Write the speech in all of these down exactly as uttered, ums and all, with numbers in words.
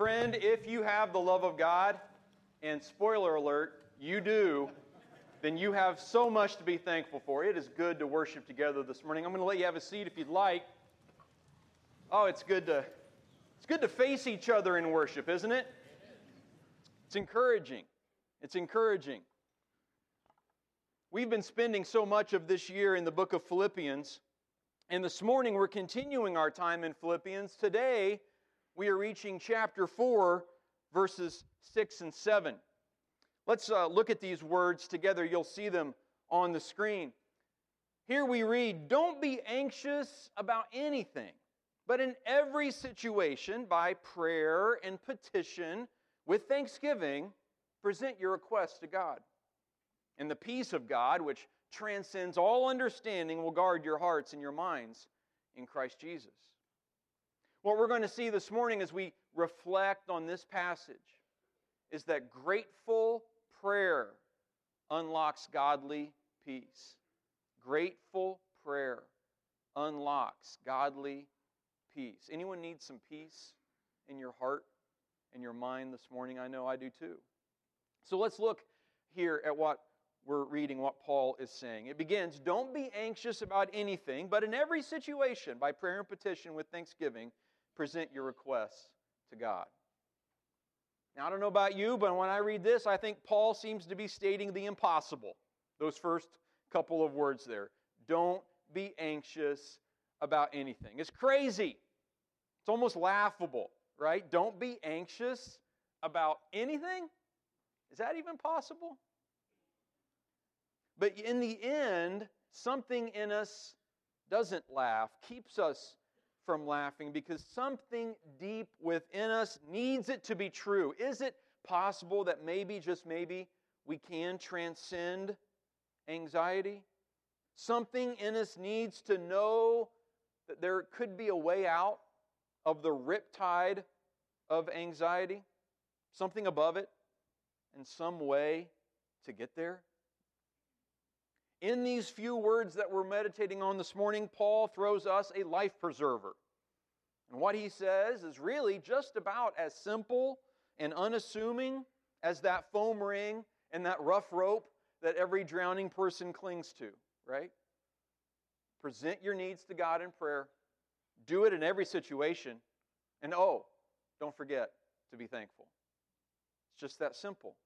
Friend, if you have the love of God, and spoiler alert, you do, then you have so much to be thankful for. It is good to worship together this morning. I'm going to let you have a seat if you'd like. Oh, it's good to it's good to face each other in worship, isn't it? It's encouraging. It's encouraging. We've been spending so much of this year in the book of Philippians, and this morning we're continuing our time in Philippians. Today, we are reaching chapter four, verses six and seven. Let's uh, look at these words together. You'll see them on the screen. Here we read, "Don't be anxious about anything, but in every situation, by prayer and petition, with thanksgiving, present your requests to God. And the peace of God, which transcends all understanding, will guard your hearts and your minds in Christ Jesus." What we're going to see this morning as we reflect on this passage is that grateful prayer unlocks godly peace. Grateful prayer unlocks godly peace. Anyone need some peace in your heart and your mind this morning? I know I do too. So let's look here at what we're reading, what Paul is saying. It begins, "Don't be anxious about anything, but in every situation, by prayer and petition with thanksgiving, present your requests to God." Now, I don't know about you, but when I read this, I think Paul seems to be stating the impossible. Those first couple of words there. Don't be anxious about anything. It's crazy. It's almost laughable, right? Don't be anxious about anything? Is that even possible? But in the end, something in us doesn't laugh, keeps us from laughing, because something deep within us needs it to be true. Is it possible that maybe, just maybe, we can transcend anxiety? Something in us needs to know that there could be a way out of the riptide of anxiety, something above it, and some way to get there. In these few words that we're meditating on this morning, Paul throws us a life preserver. And what he says is really just about as simple and unassuming as that foam ring and that rough rope that every drowning person clings to, right? Present your needs to God in prayer. Do it in every situation. And oh, don't forget to be thankful. It's just that simple.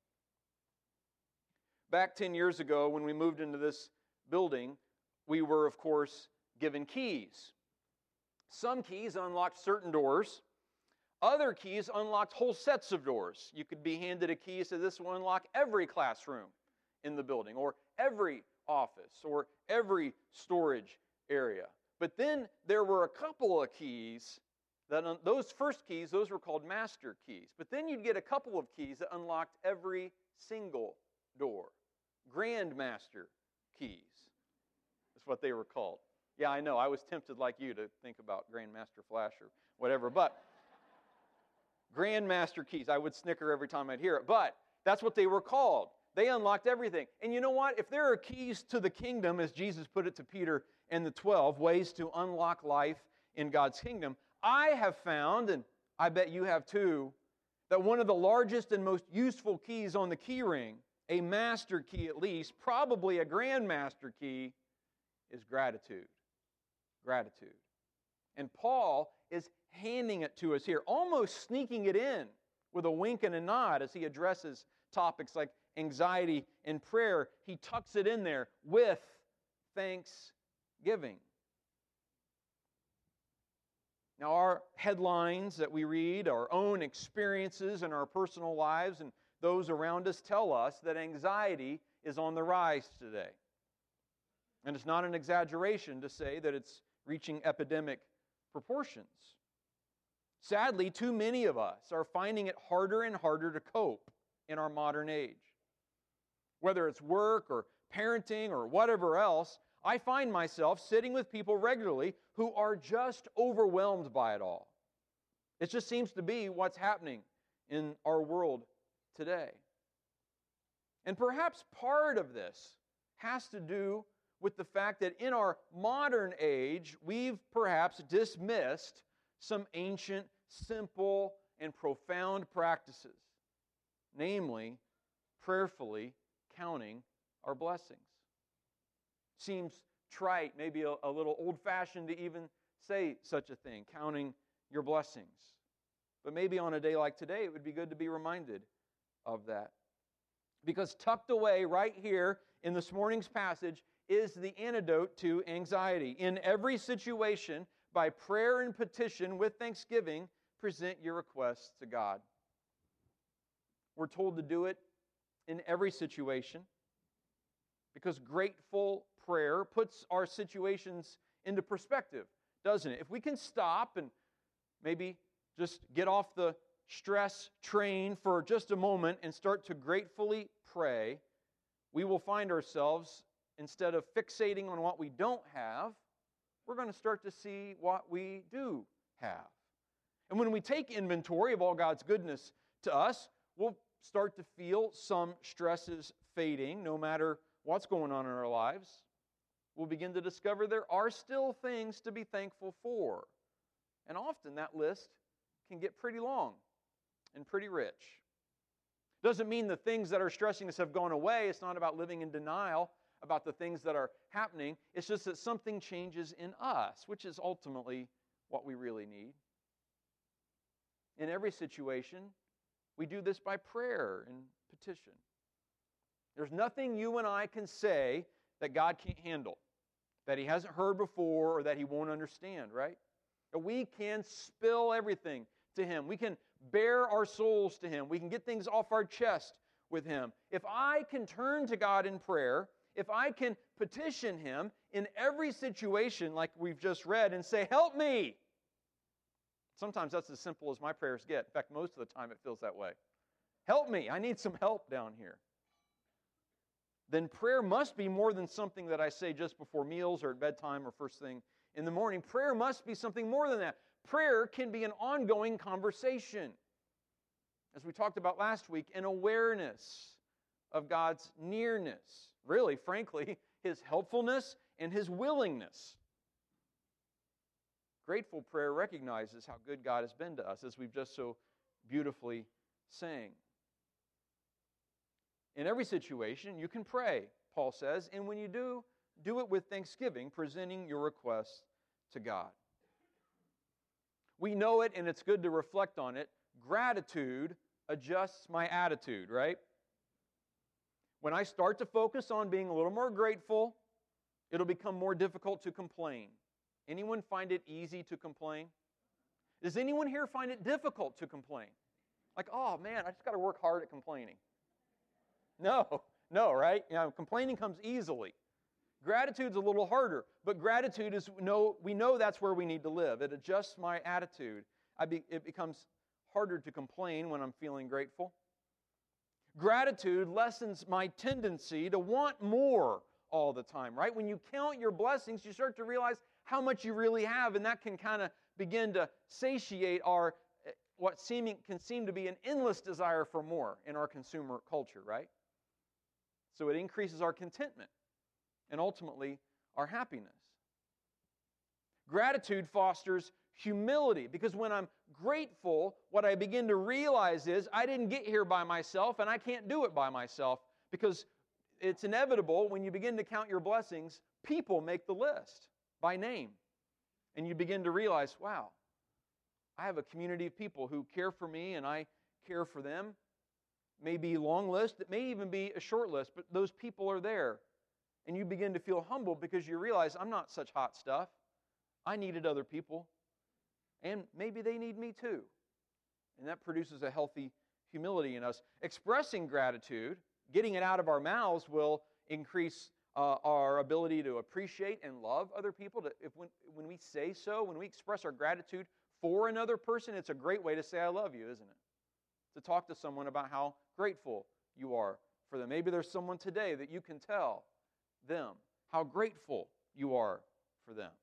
Back ten years ago, when we moved into this building, we were, of course, given keys. Some keys unlocked certain doors. Other keys unlocked whole sets of doors. You could be handed a key that said this will unlock every classroom in the building, or every office, or every storage area. But then there were a couple of keys, that those first keys, those were called master keys. But then you'd get a couple of keys that unlocked every single door. Grandmaster keys. That's what they were called. Yeah, I know. I was tempted like you to think about Grandmaster Flash or whatever. But Grandmaster keys. I would snicker every time I'd hear it. But that's what they were called. They unlocked everything. And you know what? If there are keys to the kingdom, as Jesus put it to Peter and the twelve, ways to unlock life in God's kingdom, I have found, and I bet you have too, that one of the largest and most useful keys on the key ring, a master key at least, probably a grandmaster key, is gratitude. Gratitude. And Paul is handing it to us here, almost sneaking it in with a wink and a nod as he addresses topics like anxiety and prayer. He tucks it in there with thanksgiving. Now, our headlines that we read, our own experiences in our personal lives and those around us tell us that anxiety is on the rise today. And it's not an exaggeration to say that it's reaching epidemic proportions. Sadly, too many of us are finding it harder and harder to cope in our modern age. Whether it's work or parenting or whatever else, I find myself sitting with people regularly who are just overwhelmed by it all. It just seems to be what's happening in our world today. And perhaps part of this has to do with the fact that in our modern age, we've perhaps dismissed some ancient, simple, and profound practices, namely, prayerfully counting our blessings. Seems trite, maybe a, a little old-fashioned to even say such a thing, counting your blessings. But maybe on a day like today, it would be good to be reminded of that. Because tucked away right here in this morning's passage is the antidote to anxiety. In every situation, by prayer and petition with thanksgiving, present your requests to God. We're told to do it in every situation because grateful prayer puts our situations into perspective, doesn't it? If we can stop and maybe just get off the stress train for just a moment and start to gratefully pray, we will find ourselves, instead of fixating on what we don't have, we're going to start to see what we do have. And when we take inventory of all God's goodness to us, we'll start to feel some stresses fading, no matter what's going on in our lives. We'll begin to discover there are still things to be thankful for. And often that list can get pretty long and pretty rich. Doesn't mean the things that are stressing us have gone away. It's not about living in denial about the things that are happening. It's just that something changes in us, which is ultimately what we really need. In every situation, we do this by prayer and petition. There's nothing you and I can say that God can't handle, that He hasn't heard before, or that He won't understand, right? That we can spill everything to Him. We can bare our souls to Him. We can get things off our chest with Him. If I can turn to God in prayer, if I can petition Him in every situation like we've just read and say, help me. Sometimes that's as simple as my prayers get. In fact, most of the time it feels that way. Help me. I need some help down here. Then prayer must be more than something that I say just before meals or at bedtime or first thing in the morning. Prayer must be something more than that. Prayer can be an ongoing conversation. As we talked about last week, an awareness of God's nearness. Really, frankly, His helpfulness and His willingness. Grateful prayer recognizes how good God has been to us, as we've just so beautifully sang. In every situation, you can pray, Paul says, and when you do, do it with thanksgiving, presenting your requests to God. We know it, and it's good to reflect on it. Gratitude adjusts my attitude, right? When I start to focus on being a little more grateful, it'll become more difficult to complain. Anyone find it easy to complain? Does anyone here find it difficult to complain? Like, oh man, I just got to work hard at complaining. No, no, right? You know, complaining comes easily. Gratitude's a little harder, but gratitude is, no, we know that's where we need to live. It adjusts my attitude. I be, it becomes harder to complain when I'm feeling grateful. Gratitude lessens my tendency to want more all the time, right? When you count your blessings, you start to realize how much you really have, and that can kind of begin to satiate our, what seeming can seem to be an endless desire for more in our consumer culture, right? So it increases our contentment and ultimately our happiness. Gratitude fosters humility, because when I'm grateful, what I begin to realize is I didn't get here by myself and I can't do it by myself, because it's inevitable when you begin to count your blessings, people make the list by name. And you begin to realize, wow, I have a community of people who care for me and I care for them. It may be a long list, it may even be a short list, but those people are there. And you begin to feel humble because you realize I'm not such hot stuff. I needed other people. And maybe they need me too. And that produces a healthy humility in us. Expressing gratitude, getting it out of our mouths, will increase uh, our ability to appreciate and love other people. To, if when, when we say so, when we express our gratitude for another person, it's a great way to say I love you, isn't it? To talk to someone about how grateful you are for them. Maybe there's someone today that you can tell them how grateful you are for them.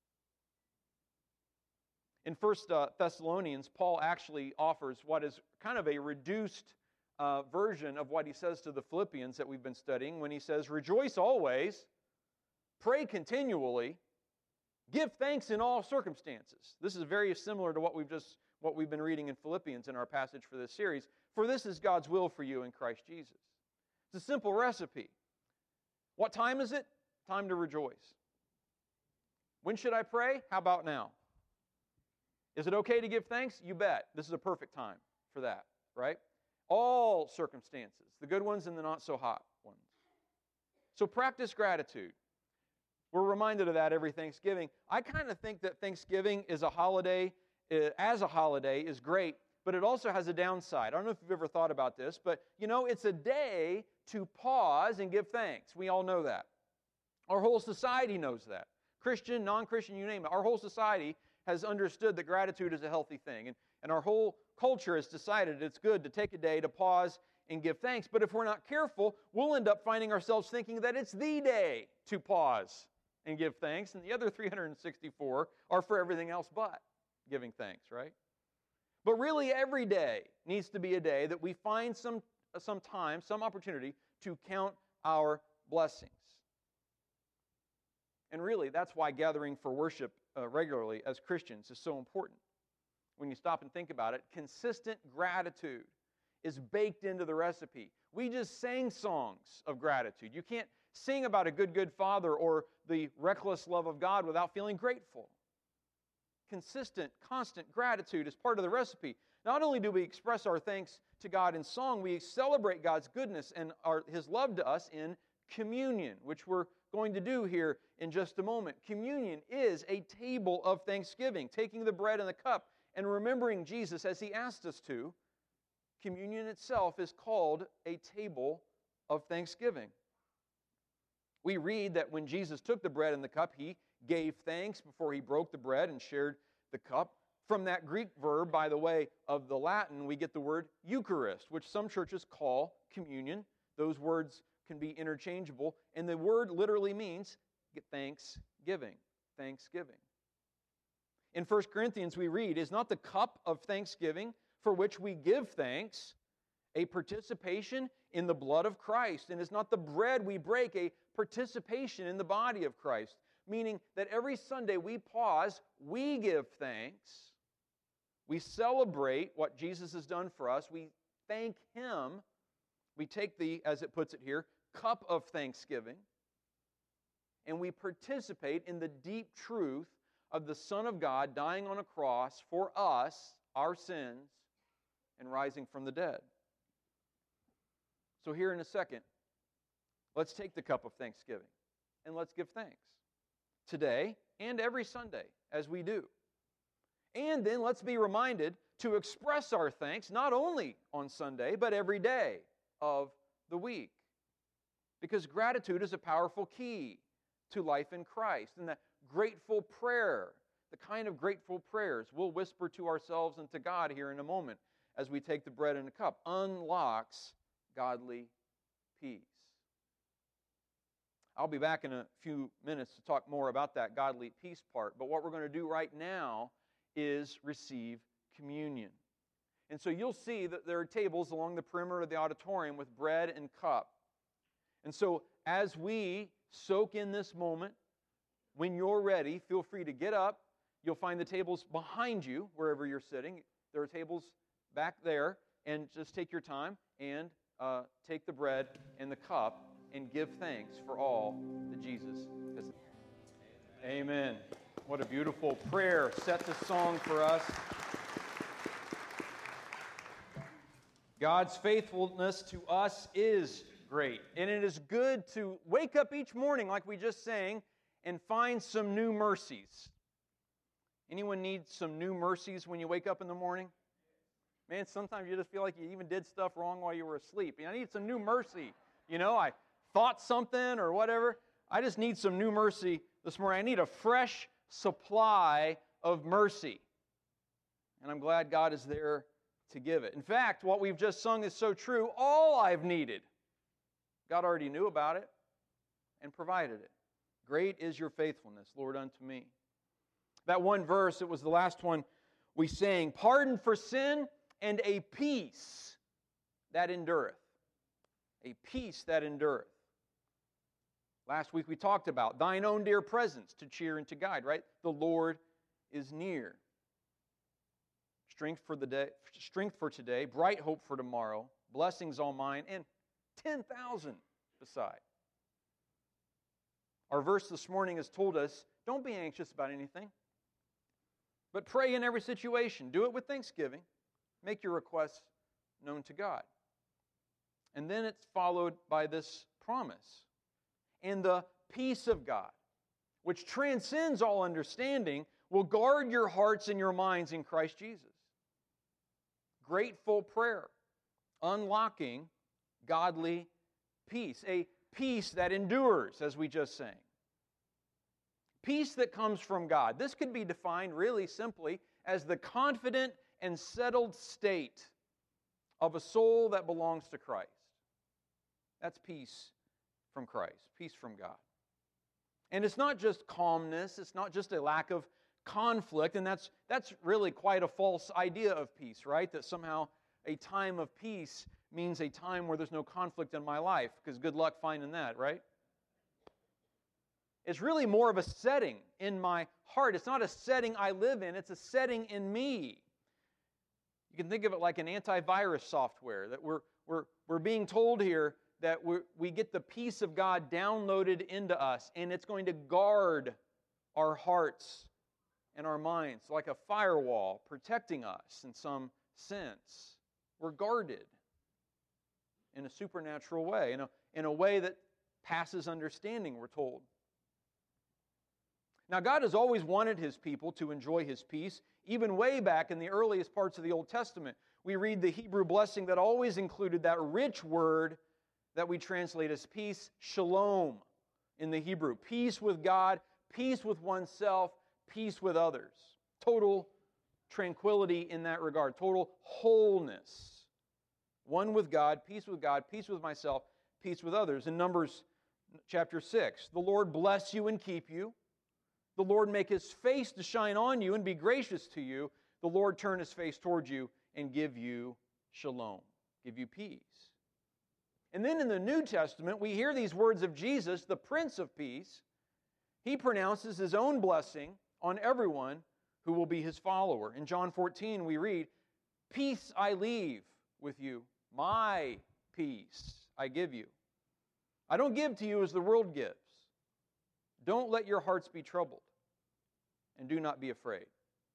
In First Thessalonians, Paul actually offers what is kind of a reduced uh, version of what he says to the Philippians that we've been studying when he says, rejoice always, pray continually, give thanks in all circumstances. This is very similar to what we've just what we've been reading in Philippians in our passage for this series. For this is God's will for you in Christ Jesus. It's a simple recipe. What time is it? Time to rejoice. When should I pray? How about now? Is it okay to give thanks? You bet. This is a perfect time for that, right? All circumstances, the good ones and the not so hot ones. So practice gratitude. We're reminded of that every Thanksgiving. I kind of think that Thanksgiving is a holiday, uh, as a holiday, is great, but it also has a downside. I don't know if you've ever thought about this, but you know, it's a day to pause and give thanks. We all know that. Our whole society knows that. Christian, non-Christian, you name it. Our whole society has understood that gratitude is a healthy thing. And, and our whole culture has decided it's good to take a day to pause and give thanks. But if we're not careful, we'll end up finding ourselves thinking that it's the day to pause and give thanks, and the other three hundred sixty-four are for everything else but giving thanks, right? But really, every day needs to be a day that we find some, some time, some opportunity to count our blessings. And really, that's why gathering for worship uh, regularly as Christians is so important. When you stop and think about it, consistent gratitude is baked into the recipe. We just sang songs of gratitude. You can't sing about a good, good Father or the reckless love of God without feeling grateful. Consistent, constant gratitude is part of the recipe. Not only do we express our thanks to God in song, we celebrate God's goodness and our, His love to us in communion, which we're going to do here in just a moment. Communion is a table of thanksgiving, taking the bread and the cup and remembering Jesus as He asked us to. Communion itself is called a table of thanksgiving. We read that when Jesus took the bread and the cup, He gave thanks before He broke the bread and shared the cup. From that Greek verb, by the way, of the Latin, we get the word Eucharist, which some churches call communion. Those words can be interchangeable, and the word literally means thanksgiving. Thanksgiving. In First Corinthians we read, is not the cup of thanksgiving for which we give thanks a participation in the blood of Christ? And is not the bread we break a participation in the body of Christ? Meaning that every Sunday we pause, we give thanks, we celebrate what Jesus has done for us, we thank Him, we take the, as it puts it here, cup of thanksgiving, and we participate in the deep truth of the Son of God dying on a cross for us, our sins, and rising from the dead. So here in a second, let's take the cup of thanksgiving and let's give thanks today and every Sunday as we do. And then let's be reminded to express our thanks not only on Sunday, but every day of the week. Because gratitude is a powerful key to life in Christ. And that grateful prayer, the kind of grateful prayers we'll whisper to ourselves and to God here in a moment as we take the bread and the cup, unlocks godly peace. I'll be back in a few minutes to talk more about that godly peace part, but what we're going to do right now is receive communion. And so you'll see that there are tables along the perimeter of the auditorium with bread and cup. And so as we soak in this moment, when you're ready, feel free to get up. You'll find the tables behind you, wherever you're sitting. There are tables back there, and just take your time and uh, take the bread and the cup and give thanks for all that Jesus has done. Amen. What a beautiful prayer. Set the song for us. God's faithfulness to us is great. And it is good to wake up each morning, like we just sang, and find some new mercies. Anyone need some new mercies when you wake up in the morning? Man, sometimes you just feel like you even did stuff wrong while you were asleep. I need some new mercy. You know, I thought something or whatever. I just need some new mercy this morning. I need a fresh supply of mercy. And I'm glad God is there to give it. In fact, what we've just sung is so true. All I've needed, God already knew about it and provided it. Great is your faithfulness, Lord, unto me. That one verse, it was the last one we sang. Pardon for sin and a peace that endureth. A peace that endureth. Last week we talked about thine own dear presence to cheer and to guide, right? The Lord is near. strength for the day, strength for today, bright hope for tomorrow, blessings all mine, and ten thousand beside. Our verse this morning has told us, don't be anxious about anything, but pray in every situation. Do it with thanksgiving. Make your requests known to God. And then it's followed by this promise. And the peace of God, which transcends all understanding, will guard your hearts and your minds in Christ Jesus. Grateful prayer, unlocking godly peace. A peace that endures, as we just sang. Peace that comes from God. This could be defined really simply as the confident and settled state of a soul that belongs to Christ. That's peace from Christ, peace from God. And it's not just calmness, it's not just a lack of conflict, and that's, that's really quite a false idea of peace, right? That somehow a time of peace means a time where there's no conflict in my life, because good luck finding that, right? It's really more of a setting in my heart. It's not a setting I live in, it's a setting in me. You can think of it like an antivirus software, that we're, we're, we're being told here that we we get the peace of God downloaded into us, and it's going to guard our hearts and our minds like a firewall, protecting us in some sense. We're guarded in a supernatural way, in a, in a way that passes understanding, we're told. Now, God has always wanted His people to enjoy His peace, even way back in the earliest parts of the Old Testament. We read the Hebrew blessing that always included that rich word that we translate as peace, shalom in the Hebrew. Peace with God, peace with oneself, peace with others. Total tranquility in that regard, total wholeness. One with God, peace with God, peace with myself, peace with others. In Numbers chapter six, the Lord bless you and keep you. The Lord make His face to shine on you and be gracious to you. The Lord turn His face toward you and give you shalom, give you peace. And then in the New Testament, we hear these words of Jesus, the Prince of Peace. He pronounces His own blessing on everyone who will be His follower. In John fourteen, we read, peace I leave with you, my peace I give you. I don't give to you as the world gives. Don't let your hearts be troubled, and do not be afraid.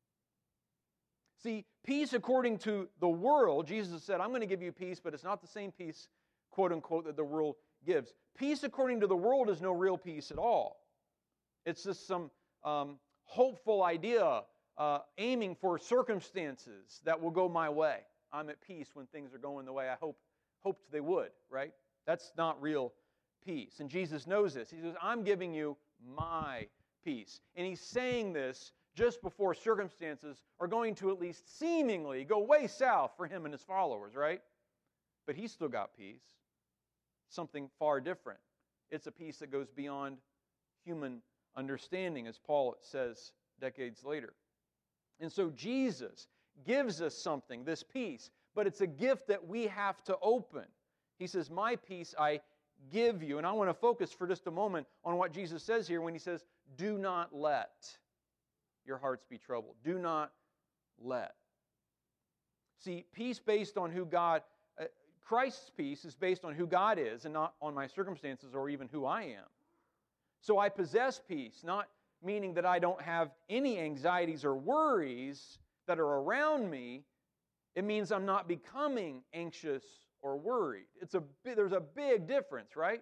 See, peace according to the world, Jesus said, I'm going to give you peace, but it's not the same peace, quote unquote, that the world gives. Peace according to the world is no real peace at all. It's just some um, hopeful idea uh, aiming for circumstances that will go my way. I'm at peace when things are going the way I hope, hoped they would, right? That's not real peace. And Jesus knows this. He says, I'm giving you my peace. And He's saying this just before circumstances are going to at least seemingly go way south for Him and His followers, right? But He's still got peace. Something far different. It's a peace that goes beyond human understanding, as Paul says decades later. And so Jesus gives us something, this peace, but it's a gift that we have to open. He says, my peace I give you. And I want to focus for just a moment on what Jesus says here when He says, do not let your hearts be troubled. Do not let. See, peace based on who God, uh, Christ's peace is based on who God is and not on my circumstances or even who I am. So I possess peace, not meaning that I don't have any anxieties or worries that are around me. It means I'm not becoming anxious or worried. It's a there's a big difference, right?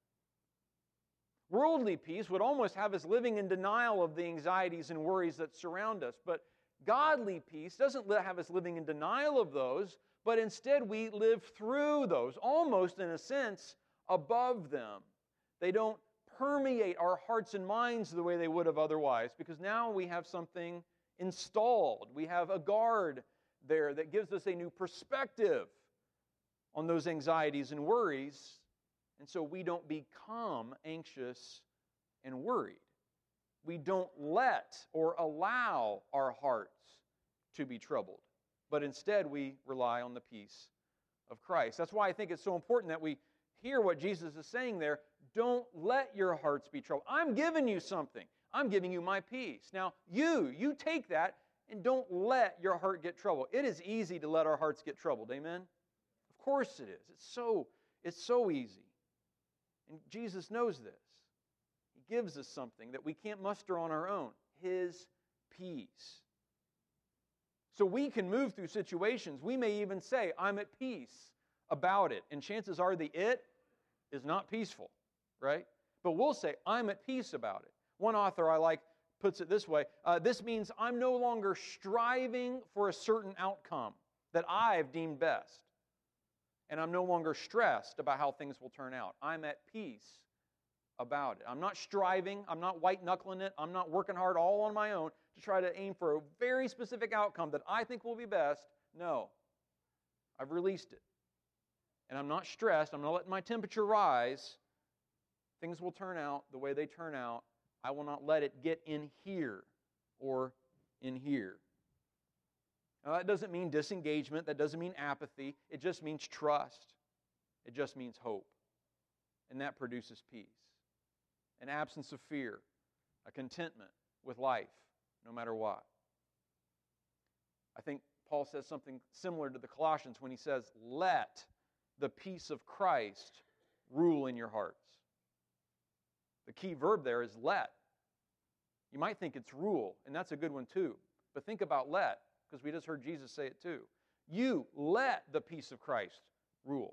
Worldly peace would almost have us living in denial of the anxieties and worries that surround us. But godly peace doesn't have us living in denial of those, but instead we live through those, almost in a sense above them. They don't permeate our hearts and minds the way they would have otherwise, because now we have something installed. We have a guard there that gives us a new perspective on those anxieties and worries, and so we don't become anxious and worried. We don't let or allow our hearts to be troubled, but instead we rely on the peace of Christ. That's why I think it's so important that we hear what Jesus is saying there. Don't let your hearts be troubled. I'm giving you something. I'm giving you my peace. Now, you, you take that And don't let your heart get troubled. It is easy to let our hearts get troubled. Amen? Of course it is. It's so, it's so easy. And Jesus knows this. He gives us something that we can't muster on our own. His peace. So we can move through situations. We may even say, I'm at peace about it. And chances are the it is not peaceful, right? But we'll say, I'm at peace about it. One author I like puts it this way. Uh, this means I'm no longer striving for a certain outcome that I've deemed best. And I'm no longer stressed about how things will turn out. I'm at peace about it. I'm not striving. I'm not white-knuckling it. I'm not working hard all on my own to try to aim for a very specific outcome that I think will be best. No. I've released it. And I'm not stressed. I'm not letting my temperature rise. Things will turn out the way they turn out. I will not let it get in here or in here. Now, that doesn't mean disengagement. That doesn't mean apathy. It just means trust. It just means hope. And that produces peace. An absence of fear. A contentment with life, no matter what. I think Paul says something similar to the Colossians when he says, let the peace of Christ rule in your hearts. The key verb there is let. You might think it's rule, and that's a good one too. But think about let, because we just heard Jesus say it too. You let the peace of Christ rule.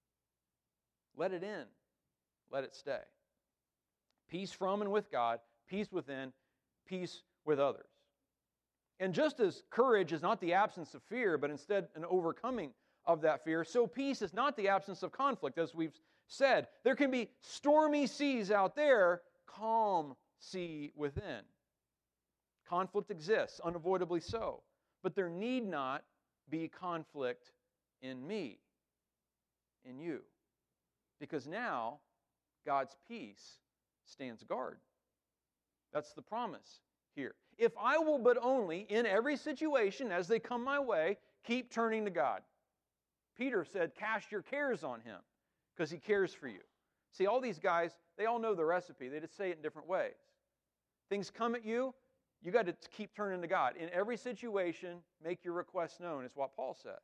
Let it in. Let it stay. Peace from and with God, peace within, peace with others. And just as courage is not the absence of fear, but instead an overcoming of that fear, so peace is not the absence of conflict, as we've said. There can be stormy seas out there, calm sea within. Conflict exists, unavoidably so. But there need not be conflict in me, in you. Because now, God's peace stands guard. That's the promise here. If I will but only, in every situation, as they come my way, keep turning to God. Peter said, cast your cares on Him, because He cares for you. See, all these guys, they all know the recipe. They just say it in different ways. Things come at you, you got to keep turning to God. In every situation, make your requests known, is what Paul says.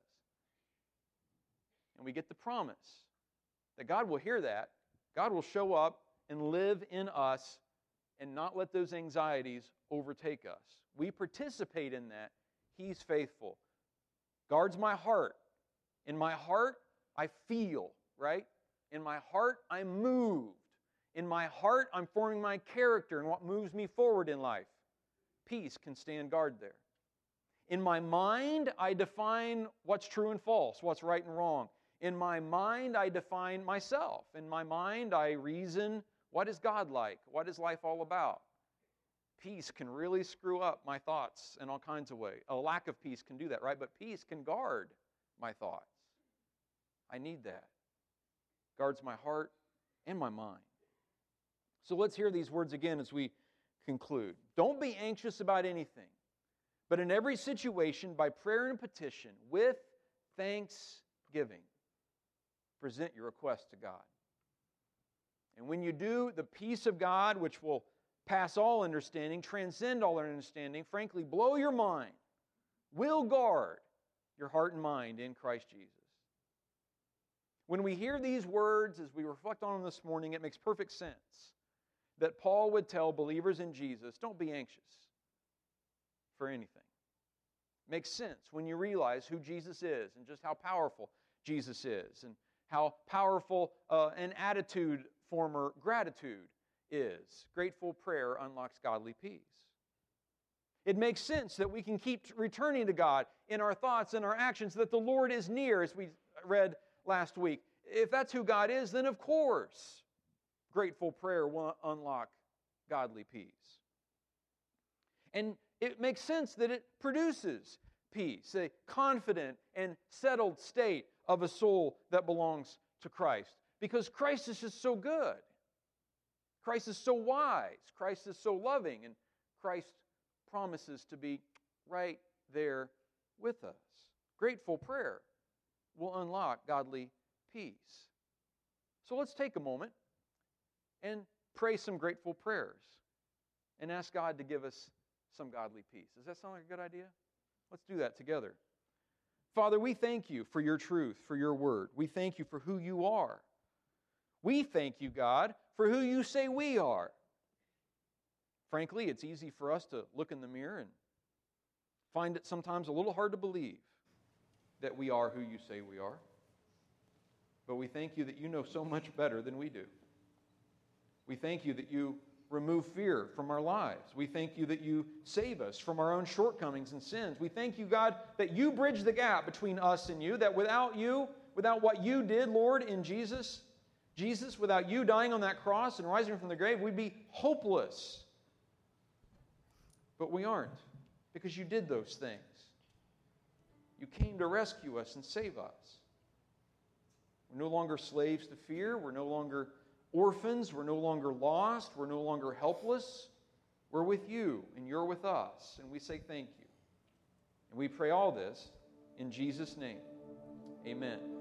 And we get the promise that God will hear that. God will show up and live in us and not let those anxieties overtake us. We participate in that. He's faithful. Guards my heart. In my heart, I feel, right? In my heart, I'm moved. In my heart, I'm forming my character and what moves me forward in life. Peace can stand guard there. In my mind, I define what's true and false, what's right and wrong. In my mind, I define myself. In my mind, I reason, what is God like? What is life all about? Peace can really screw up my thoughts in all kinds of ways. A lack of peace can do that, right? But peace can guard my thoughts. I need that. Guards my heart and my mind. So let's hear these words again as we conclude. Don't be anxious about anything, but in every situation, by prayer and petition, with thanksgiving, present your request to God. And when you do, the peace of God, which will pass all understanding, transcend all understanding, frankly, blow your mind, will guard your heart and mind in Christ Jesus. When we hear these words, as we reflect on them this morning, it makes perfect sense that Paul would tell believers in Jesus, don't be anxious for anything. It makes sense when you realize who Jesus is and just how powerful Jesus is and how powerful uh, an attitude former gratitude is. Grateful prayer unlocks godly peace. It makes sense that we can keep returning to God in our thoughts and our actions, that the Lord is near, as we read last week. If that's who God is, then of course, grateful prayer will unlock godly peace. And it makes sense that it produces peace, a confident and settled state of a soul that belongs to Christ. Because Christ is just so good. Christ is so wise. Christ is so loving. And Christ promises to be right there with us. Grateful prayer will unlock godly peace. So let's take a moment and pray some grateful prayers and ask God to give us some godly peace. Does that sound like a good idea? Let's do that together. Father, we thank you for your truth, for your word. We thank you for who you are. We thank you, God, for who you say we are. Frankly, it's easy for us to look in the mirror and find it sometimes a little hard to believe that we are who you say we are. But we thank you that you know so much better than we do. We thank you that you remove fear from our lives. We thank you that you save us from our own shortcomings and sins. We thank you, God, that you bridge the gap between us and you, that without you, without what you did, Lord, in Jesus, Jesus, without you dying on that cross and rising from the grave, we'd be hopeless. But we aren't, because you did those things. You came to rescue us and save us. We're no longer slaves to fear. We're no longer orphans. We're no longer lost. We're no longer helpless. We're with you, and you're with us. And we say thank you. And we pray all this in Jesus' name. Amen.